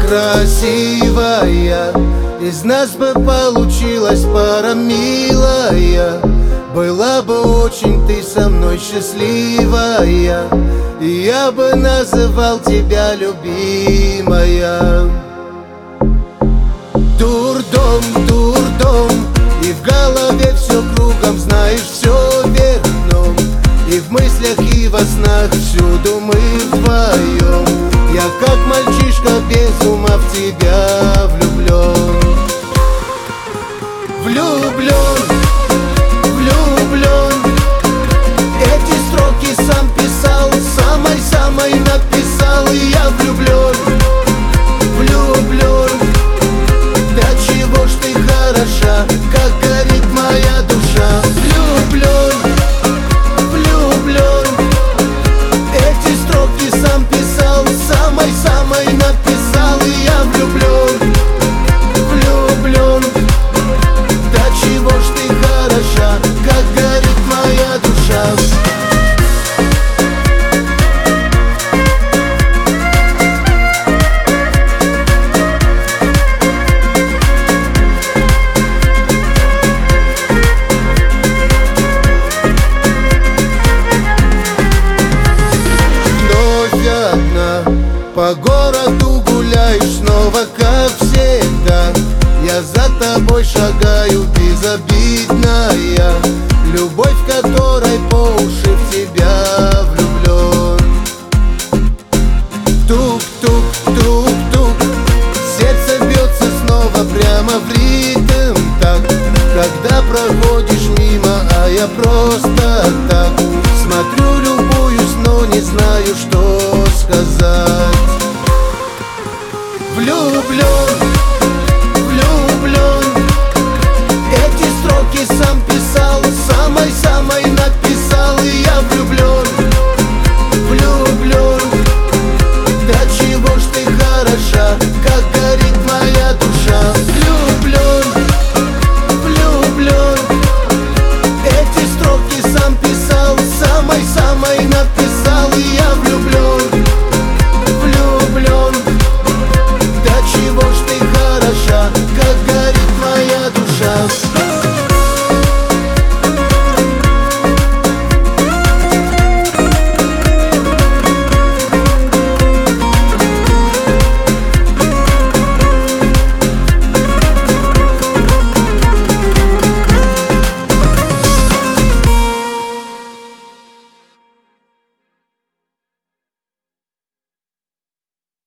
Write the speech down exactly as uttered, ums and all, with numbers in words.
красивая, из нас бы получилась пара милая. Была бы очень ты со мной счастливая, и я бы называл тебя любимая. Дурдом, дурдом, и в голове все кругом, знаешь, все вверх дном, и в мыслях, и во снах всюду мы вдвоем. Я как мальчишка без ума в тебя влюблен. Влюблен, влюблен. Эти строки сам писал, самой-самой написал, и я влюблен. Влюблен. Да чего ж ты хороша, как горит моя душа. Влюблен, влюблен. Эти строки сам писал, самой-самой написал, и я влюблен. Влюблен. Да чего ж ты хороша, как горит моя душа. По городу гуляешь снова, как всегда. Я за тобой шагаю, безобидная, любовь, которой по уши в тебя влюблен. Тук-тук-тук-тук, сердце бьется снова прямо в ритм так, когда проходишь мимо, а я просто так смотрю, любуюсь, но не знаю, что сказать. Влюблен.